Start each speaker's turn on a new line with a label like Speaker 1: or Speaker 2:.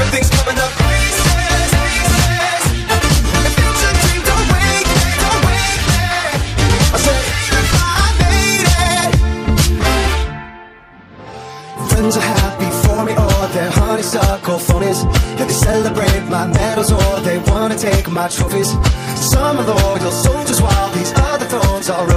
Speaker 1: everything's coming up pieces, pieces. The future dream, don't wake me, don't wake me. I said, I made it. Friends are happy for me, or they're honeysuckle phonies. Yeah, they celebrate my medals, or they wanna take my trophies. Some are loyal soldiers, while these other thorns are